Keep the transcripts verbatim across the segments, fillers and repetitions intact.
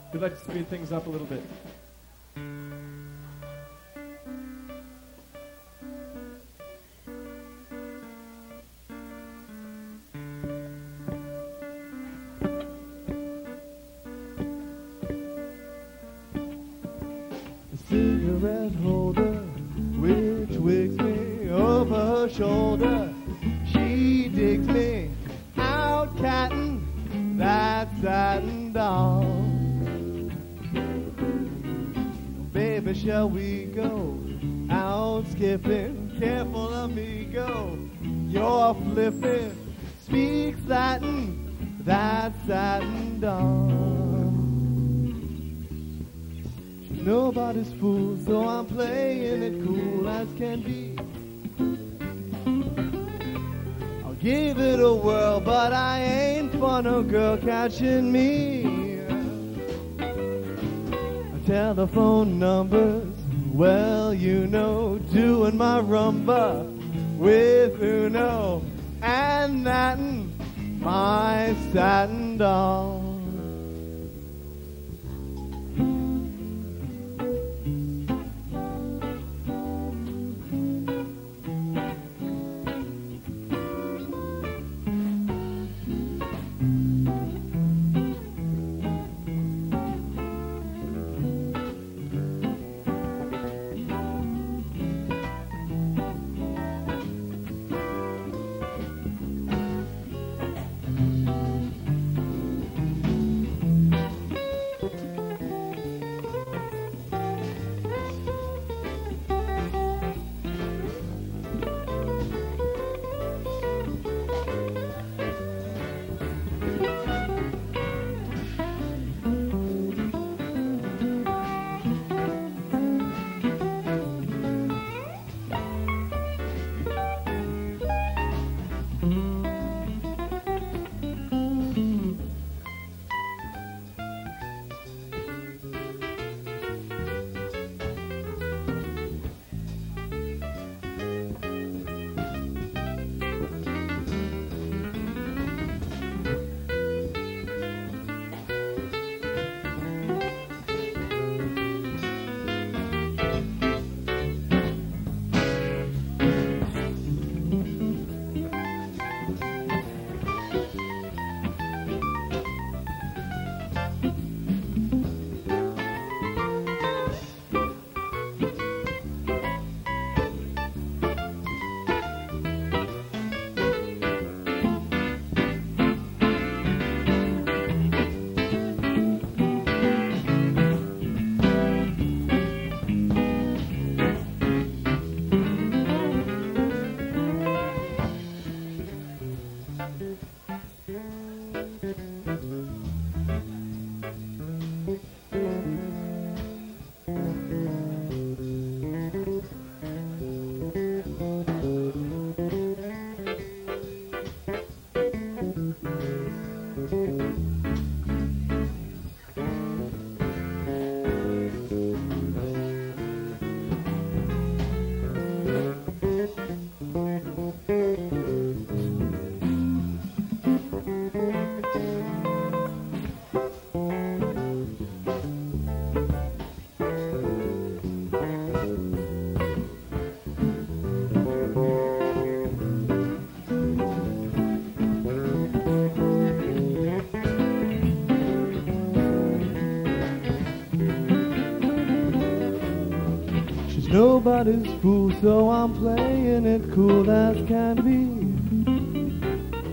We'd like to speed things up a little bit. Cigarette holder, which wigs me over her shoulder. She digs me out cattin' that satin doll. Baby, shall we go out skipping? Careful, amigo, you're flipping. Speaks Latin, that satin doll. Nobody's fool, so I'm playing it cool as can be. I'll give it a whirl, but I ain't for no girl catching me. Telephone numbers, well, you know, doing my rumba with Uno and Natin, my satin doll. Nobody's fool, so I'm playing it cool as can be.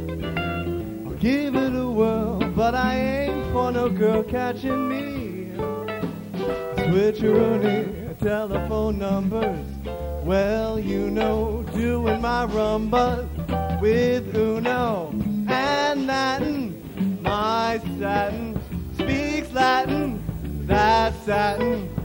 I'll give it a whirl, but I ain't for no girl catching me. Switcheroony, telephone numbers, well, you know, doing my rumba with Uno and Latin. My satin speaks Latin, that satin